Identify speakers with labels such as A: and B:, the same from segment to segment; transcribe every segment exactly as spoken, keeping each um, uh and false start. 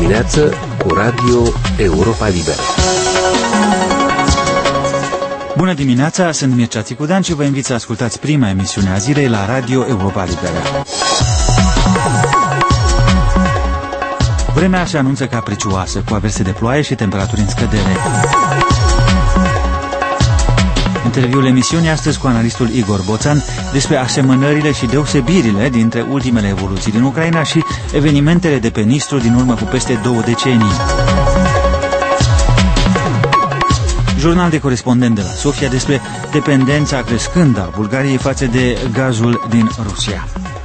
A: dimineață cu Radio Europa Liberă.
B: Bună dimineața, sunt Mircea Țicudean și vă invit să ascultați prima emisiune a zilei la Radio Europa Liberă. Vremea se anunță capricioasă, cu averse de ploaie și temperaturi în scădere. Interviul emisiunii astăzi cu analistul Igor Boțan despre asemănările și deosebirile dintre ultimele evoluții din Ucraina și evenimentele de pe Nistru din urmă cu peste două decenii. Jurnal de corespondent de la Sofia despre dependența crescândă a Bulgariei față de gazul din Rusia.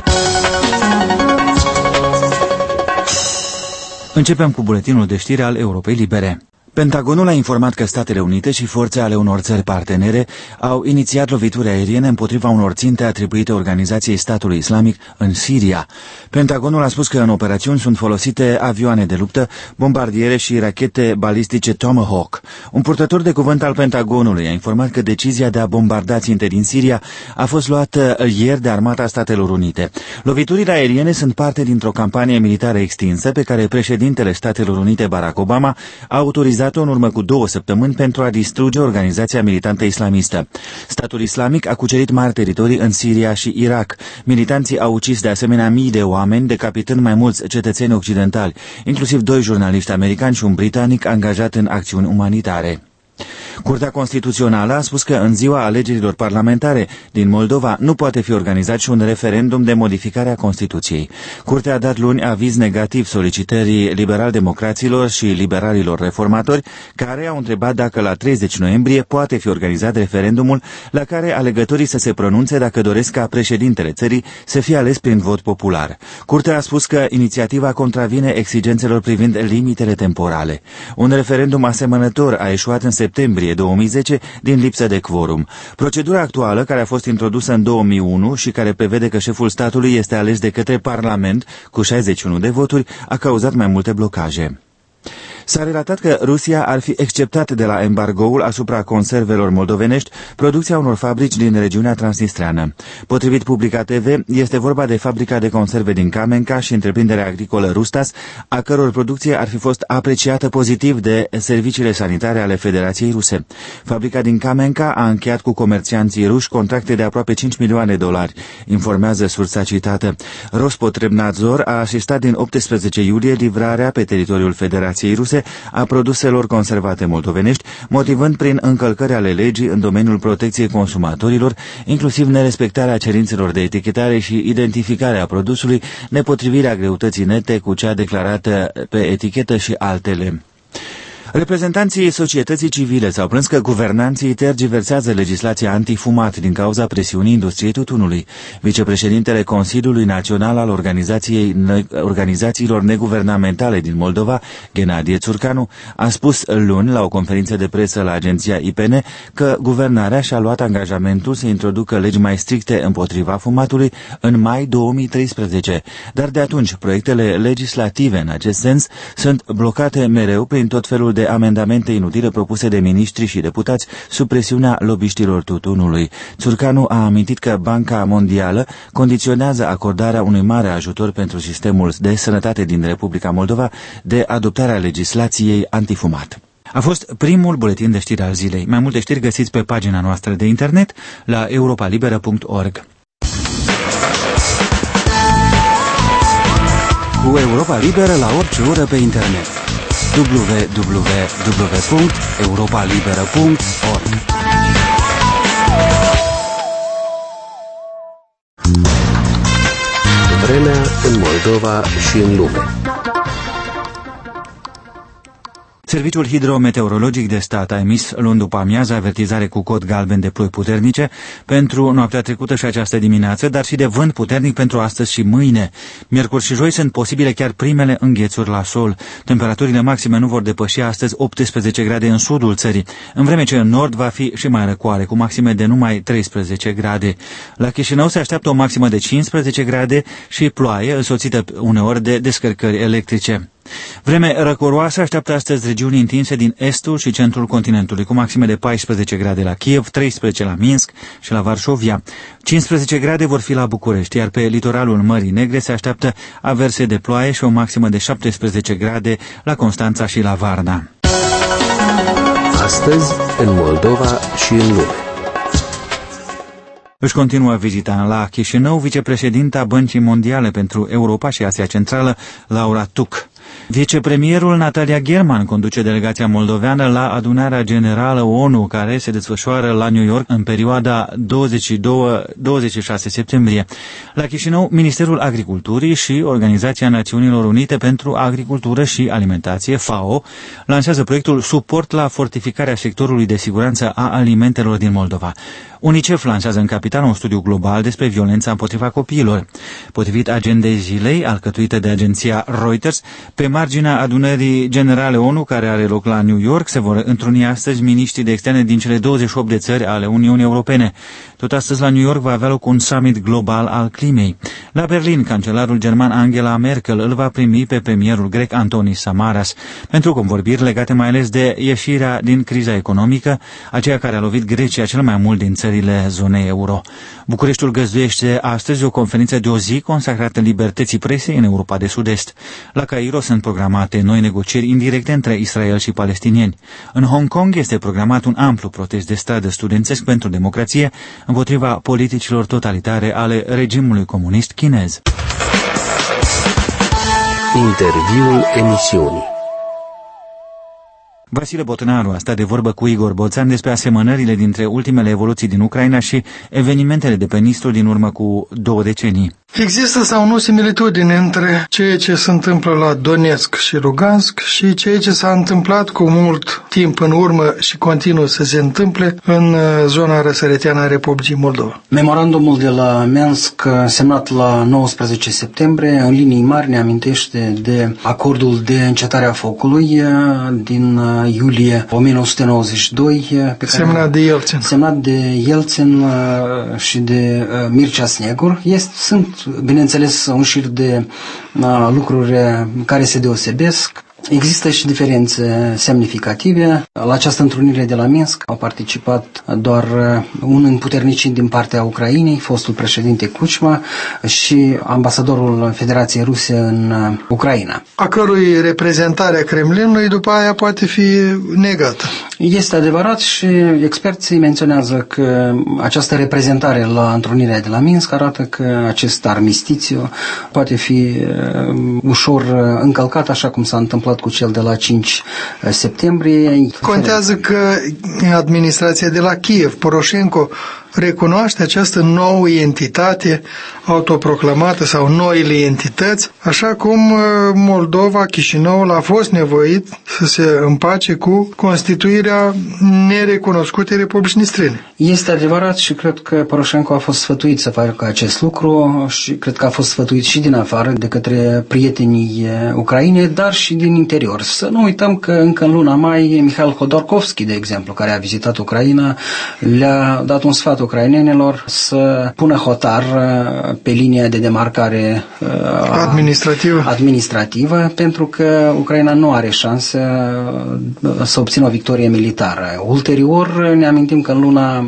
B: Începem cu buletinul de știri al Europei Libere. Pentagonul a informat că Statele Unite și forțe ale unor țări partenere au inițiat lovituri aeriene împotriva unor ținte atribuite Organizației Statului Islamic în Siria. Pentagonul a spus că în operațiuni sunt folosite avioane de luptă, bombardiere și rachete balistice Tomahawk. Un purtător de cuvânt al Pentagonului a informat că decizia de a bombarda ținte din Siria a fost luată ieri de Armata Statelor Unite. Loviturile aeriene sunt parte dintr-o campanie militară extinsă pe care președintele Statelor Unite Barack Obama a autorizat în urmă cu două săptămâni pentru a distruge organizația militantă islamistă. Statul Islamic a cucerit mari teritorii în Siria și Irak. Militanții au ucis de asemenea mii de oameni, decapitând mai mulți cetățeni occidentali, inclusiv doi jurnaliști americani și un britanic angajat în acțiuni umanitare. Curtea Constituțională a spus că în ziua alegerilor parlamentare din Moldova nu poate fi organizat și un referendum de modificare a Constituției. Curtea a dat luni aviz negativ solicitării liberal-democraților și liberalilor reformatori, care au întrebat dacă la treizeci noiembrie poate fi organizat referendumul la care alegătorii să se pronunțe dacă doresc ca președintele țării să fie ales prin vot popular. Curtea a spus că inițiativa contravine exigențelor privind limitele temporale. Un referendum asemănător a eșuat în septembrie două mii zece din lipsă de quorum. Procedura actuală, care a fost introdusă în două mii unu și care prevede că șeful statului este ales de către Parlament cu șaizeci și unu de voturi, a cauzat mai multe blocaje. S-a relatat că Rusia ar fi exceptat de la embargoul asupra conservelor moldovenești producția unor fabrici din regiunea transnistreană. Potrivit Publica T V, este vorba de fabrica de conserve din Kamenka și întreprinderea agricolă Rustas, a căror producție ar fi fost apreciată pozitiv de serviciile sanitare ale Federației Ruse. Fabrica din Kamenka a încheiat cu comercianții ruși contracte de aproape cinci milioane de dolari, informează sursa citată. Rospotrebnadzor a asistat din optsprezece iulie livrarea pe teritoriul Federației Ruse a produselor conservate moldovenești, motivând prin încălcări ale legii în domeniul protecției consumatorilor, inclusiv nerespectarea cerințelor de etichetare și identificarea produsului, nepotrivirea greutății nete cu cea declarată pe etichetă și altele. Reprezentanții societății civile s-au plâns că guvernanții tergiversează legislația antifumat din cauza presiunii industriei tutunului. Vicepreședintele Consiliului Național al Organizației, Organizațiilor Neguvernamentale din Moldova, Ghenadie Țurcanu, a spus luni la o conferință de presă la agenția I P N că guvernarea și-a luat angajamentul să introducă legi mai stricte împotriva fumatului în mai două mii treisprezece, dar de atunci proiectele legislative în acest sens sunt blocate mereu prin tot felul de amendamente inutile propuse de miniștri și deputați sub presiunea lobiștilor tutunului. Țurcanu a amintit că Banca Mondială condiționează acordarea unui mare ajutor pentru sistemul de sănătate din Republica Moldova de adoptarea legislației antifumat. A fost primul buletin de știri al zilei. Mai multe știri găsiți pe pagina noastră de internet la europa liberă punct org. Cu Europa Liberă la orice oră pe internet. w w w punct europa liberă punct org.
A: Vremea în Moldova și în lume.
B: Serviciul hidrometeorologic de stat a emis luni după amiază avertizare cu cod galben de ploi puternice pentru noaptea trecută și această dimineață, dar și de vânt puternic pentru astăzi și mâine. Miercuri și joi sunt posibile chiar primele înghețuri la sol. Temperaturile maxime nu vor depăși astăzi optsprezece grade în sudul țării, în vreme ce în nord va fi și mai răcoare, cu maxime de numai treisprezece grade. La Chișinău se așteaptă o maximă de cincisprezece grade și ploaie, însoțită uneori de descărcări electrice. Vreme răcoroasă așteaptă astăzi regiuni întinse din estul și centrul continentului, cu maxime de paisprezece grade la Kiev, treisprezece la Minsk și la Varșovia. cincisprezece grade vor fi la București, iar pe litoralul Mării Negre se așteaptă averse de ploaie și o maximă de șaptesprezece grade la Constanța și la Varna.
A: Astăzi, în Moldova și în lume.
B: Își continuă vizita la Chișinău vicepreședinta Băncii Mondiale pentru Europa și Asia Centrală, Laura Tuc. Vicepremierul Natalia German conduce delegația moldoveană la adunarea generală ONU, care se desfășoară la New York în perioada douăzeci și doi - douăzeci și șase septembrie. La Chișinău, Ministerul Agriculturii și Organizația Națiunilor Unite pentru Agricultură și Alimentație, FAO, lansează proiectul Suport la fortificarea sectorului de siguranță a alimentelor din Moldova. UNICEF lansează în capitală un studiu global despre violența împotriva copiilor. Potrivit agendei zilei, alcătuită de agenția Reuters, pe marginea adunării generale ONU, care are loc la New York, se vor întruni astăzi miniștrii de externe din cele douăzeci și opt de țări ale Uniunii Europene. Tot astăzi la New York va avea loc un summit global al climei. La Berlin, cancelarul german Angela Merkel îl va primi pe premierul grec Antonis Samaras pentru convorbiri legate mai ales de ieșirea din criza economică, aceea care a lovit Grecia cel mai mult din țările zonei euro. Bucureștiul găzduiește astăzi o conferință de o zi consacrată libertății presei în Europa de Sud-Est. La Cairo sunt programate noi negocieri indirecte între Israel și palestinieni. În Hong Kong este programat un amplu protest de stradă studențesc pentru democrație împotriva politicilor totalitare ale regimului comunist chinez.
A: Interviul emisiunii.
B: Vasile Botnaru a stat de vorbă cu Igor Boțan despre asemănările dintre ultimele evoluții din Ucraina și evenimentele de pe Nistru din urmă cu două decenii.
C: Există sau nu similitudini între ceea ce se întâmplă la Donetsk și Lugansk și ceea ce s-a întâmplat cu mult timp în urmă și continuă să se întâmple în zona răsăriteană a Republicii Moldova?
D: Memorandumul de la Minsk, semnat la nouăsprezece septembrie, în linii mari ne amintește de acordul de încetare a focului din iulie o mie nouă sute nouăzeci și doi, pe care,
C: semnat de Yeltsin.
D: Semnat de Yeltsin și de Mircea Snegur. Este, sunt, bineînțeles, un șir de uh, lucruri care se deosebesc. Există și diferențe semnificative. La această întrunire de la Minsk au participat doar un împuternicit din partea Ucrainei, fostul președinte Kuchma, și ambasadorul Federației Ruse în Ucraina,
C: a cărui reprezentare a Kremlinului după aia poate fi negată.
D: Este adevărat și experții menționează că această reprezentare la întrunirea de la Minsk arată că acest armistițiu poate fi ușor încălcat, așa cum s-a întâmplat cu cel de la cinci septembrie.
C: Contează că administrația de la Kiev, Poroșenko, recunoaște această nouă entitate autoproclamată sau noile entități, așa cum Moldova, Chișinăul a fost nevoit să se împace cu constituirea nerecunoscutei Republicii Nistrene.
D: Este adevărat și cred că Poroșenko a fost sfătuit să facă acest lucru și cred că a fost sfătuit și din afară de către prietenii Ucrainei, dar și din interior. Să nu uităm că încă în luna mai Mihail Hodorkovski, de exemplu, care a vizitat Ucraina, le-a dat un sfat ucrainenilor să pună hotar pe linia de demarcare
C: administrativă.
D: administrativă, pentru că Ucraina nu are șanse să obțină o victorie militară. Ulterior, ne amintim că în luna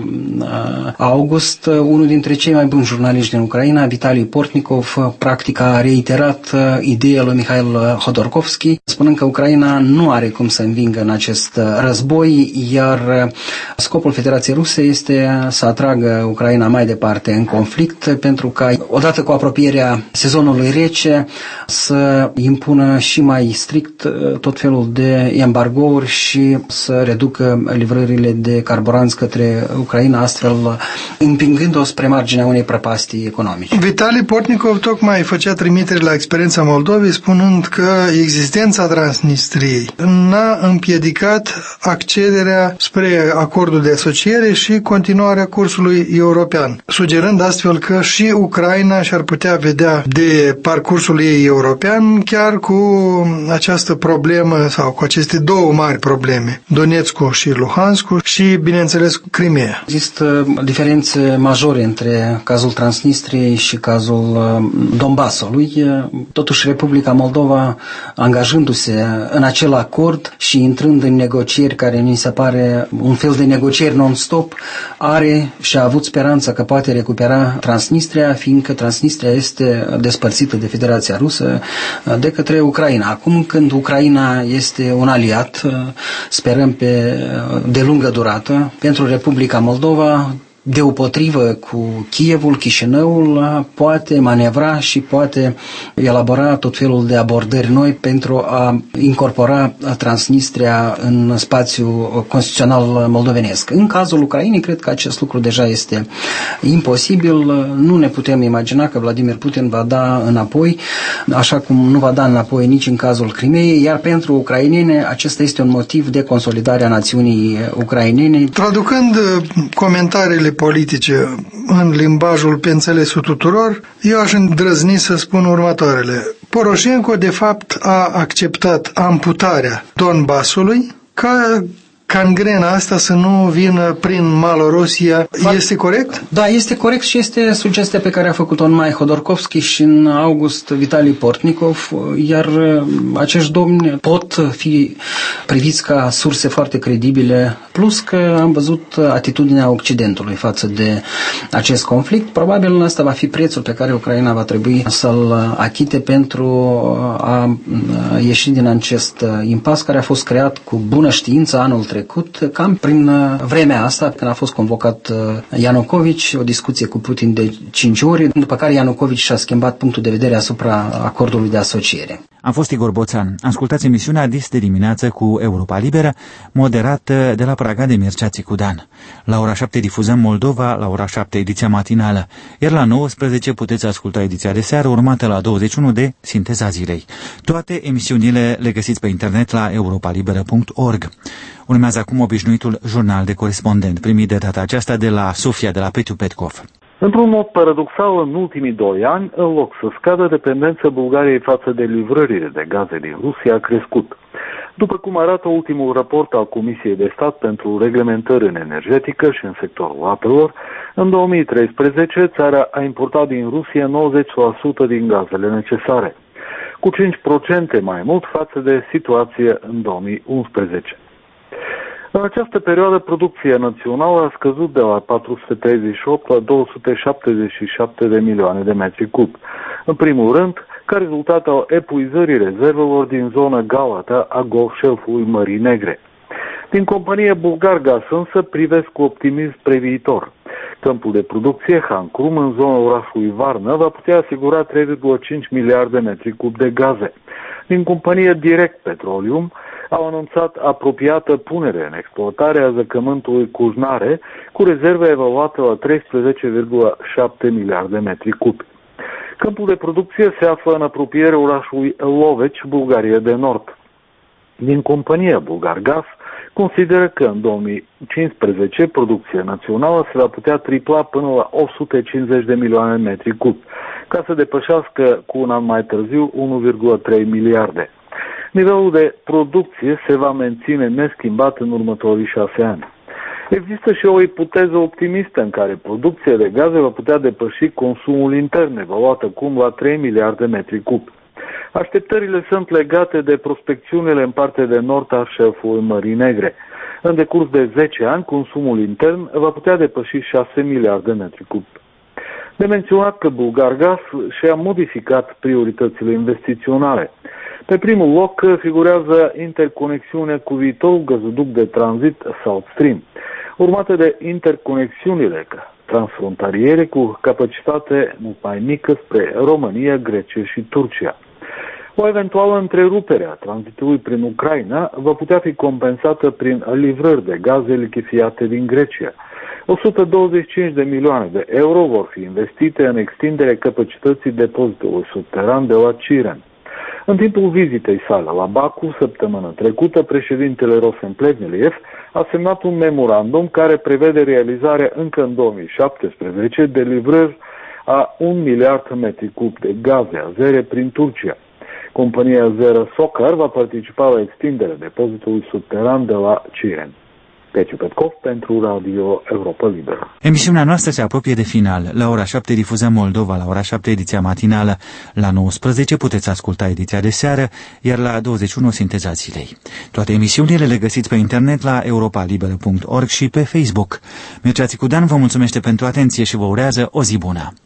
D: august, unul dintre cei mai buni jurnaliști din Ucraina, Vitali Portnikov, practic a reiterat ideea lui Mihail Hodorkovski, spunând că Ucraina nu are cum să învingă în acest război, iar scopul Federației Ruse este să atragă Ucraina mai departe în conflict, pentru ca, odată cu apropierea sezonului rece, să impună și mai strict tot felul de embargouri și să reducă livrările de carburanți către Ucraina, astfel împingând-o spre marginea unei prăpastii economice.
C: Vitali Portnikov tocmai făcea trimitere la experiența Moldovei, spunând că existența Transnistriei n-a împiedicat accederea spre acordul de asociere și continuarea cursului parcursului european, sugerând astfel că și Ucraina și-ar putea vedea de parcursul ei european chiar cu această problemă sau cu aceste două mari probleme, Donetskul și Luhanskul și, bineînțeles, Crimea.
D: Există diferențe majore între cazul Transnistriei și cazul Donbasului. Totuși, Republica Moldova, angajându-se în acel acord și intrând în negocieri care mi se pare un fel de negocieri non-stop, are și a avut speranța că poate recupera Transnistria, fiindcă Transnistria este despărțită de Federația Rusă de către Ucraina. Acum, când Ucraina este un aliat, sperăm pe de lungă durată, pentru Republica Moldova, deopotrivă cu Kievul, Chișinăul, poate manevra și poate elabora tot felul de abordări noi pentru a incorpora Transnistria în spațiul constituțional moldovenesc. În cazul Ucrainei, cred că acest lucru deja este imposibil. Nu ne putem imagina că Vladimir Putin va da înapoi, așa cum nu va da înapoi nici în cazul Crimeei, iar pentru ucrainene acesta este un motiv de consolidare a națiunii ucrainene.
C: Traducând comentariile politice în limbajul pe înțelesul tuturor, eu aș îndrăzni să spun următoarele. Poroșenko, de fapt, a acceptat amputarea Donbasului ca cangrena asta să nu vină prin Malorusia. Este corect?
D: Da, este corect și este sugestia pe care a făcut-o în mai Hodorkovski și în august Vitali Portnikov, iar acești domni pot fi priviți ca surse foarte credibile, plus că am văzut atitudinea Occidentului față de acest conflict. Probabil ăsta va fi prețul pe care Ucraina va trebui să-l achite pentru a ieși din acest impas care a fost creat cu bună știință anul trecut, cam prin vremea asta, când a fost convocat Ianukovici, o discuție cu Putin de cinci ori, după care Ianukovici și-a schimbat punctul de vedere asupra acordului de asociere.
B: Am fost Igor Boțan. Ascultați emisiunea Dis de dimineață cu Europa Liberă, moderată de la Praga de Mircea Țicudan. La ora șapte difuzăm Moldova, la ora șapte ediția matinală, iar la nouăsprezece puteți asculta ediția de seară, urmată la douăzeci și unu de Sinteza Zilei. Toate emisiunile le găsiți pe internet la europalibera punct org. Urmează acum obișnuitul jurnal de corespondent, primit de data aceasta de la Sofia de la Petiu Petkov.
E: Într-un mod paradoxal, în ultimii doi ani, în loc să scadă, dependența Bulgariei față de livrările de gaze din Rusia a crescut. După cum arată ultimul raport al Comisiei de Stat pentru Reglementări în energetică și în sectorul apelor, în două mii treisprezece țara a importat din Rusia nouăzeci la sută din gazele necesare, cu cinci la sută mai mult față de situație în două mii unsprezece. În această perioadă, producția națională a scăzut de la patru sute treizeci și opt la două sute șaptezeci și șapte de milioane de metri cub. În primul rând, ca rezultat al epuizării rezervelor din zona Galata a Golf-șelfului Mării Negre. Din compania Bulgargas însă privesc cu optimism spre viitor. Câmpul de producție Han Krum în zona orașului Varna va putea asigura trei virgulă cinci miliarde de metri cub de gaze. Din compania Direct Petroleum au anunțat apropiată punere în exploatare a zăcământului Cujnare, cu rezerve evaluate la treisprezece virgulă șapte miliarde de metri cubi. Câmpul de producție se află în apropierea orașului Loveci, Bulgaria de Nord. Din compania Bulgargas consideră că în două mii cincisprezece producția națională se va putea tripla până la o sută cincizeci de milioane de metri cubi, ca să depășească cu un an mai târziu unu virgulă trei miliarde. Nivelul de producție se va menține neschimbat în următorii șase ani. Există și o ipoteză optimistă în care producția de gaze va putea depăși consumul intern, evaluat acum la trei miliarde de metri cubi. Așteptările sunt legate de prospecțiunile în partea de nord a șelfului Mării Negre. În decurs de zece ani, consumul intern va putea depăși șase miliarde de metri cubi. De menționat că Bulgargas și-a modificat prioritățile investiționale. Pe primul loc figurează interconexiunea cu viitorul gazoduct de tranzit South Stream, urmată de interconexiunile transfrontaliere cu capacitate mult mai mică spre România, Grecia și Turcia. O eventuală întrerupere a tranzitului prin Ucraina va putea fi compensată prin livrări de gaze lichefiate din Grecia. o sută douăzeci și cinci de milioane de euro vor fi investite în extinderea capacității depozitului subteran de la Ciren. În timpul vizitei sale la Baku, săptămâna trecută, președintele Rosen Plevneliev a semnat un memorandum care prevede realizarea încă în două mii șaptesprezece de livrări a un miliard metri cub de gaze azere prin Turcia. Compania azeră Sokar va participa la extinderea depozitului subteran de la Ciren. Peciu Petkov pentru Radio Europa Liberă.
B: Emisiunea noastră se apropie de final. La ora șapte difuzăm Moldova, la ora șapte ediția matinală. La nouăsprezece puteți asculta ediția de seară, iar la douăzeci și unu Sinteza zilei. Toate emisiunile le găsiți pe internet la europa liberă punct org și pe Facebook. Mircea Țicudan vă mulțumește pentru atenție și vă urează o zi bună.